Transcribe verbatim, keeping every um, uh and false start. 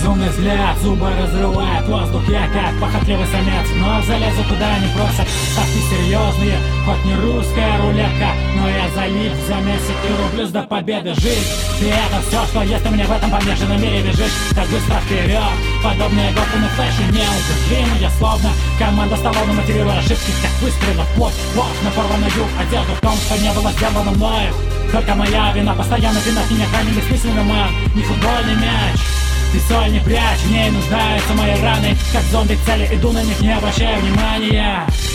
Безумный взгляд, зубы разрывает воздух. Я как похотливый самец, но залезу куда не просят. Ставки серьезные, хоть не русская рулетка, но я залип в замесе и рублюсь до победы. Жизнь, и это все, что есть у меня в этом помешанном мире. Бежишь так быстро вперед, подобные готы на флеше неудержимые. Словно команда Сталлоне, мотивируя ошибки, как выстрелы в плоть. Ложь на порванную одежду в том, что не было сделано мною. Только моя вина, постоянно вина меня хранит бессмысленный ман, не футбольный мяч. Ты соль не прячь, в ней нуждаются мои раны. Как зомби к цели, иду на них, не обращая внимания.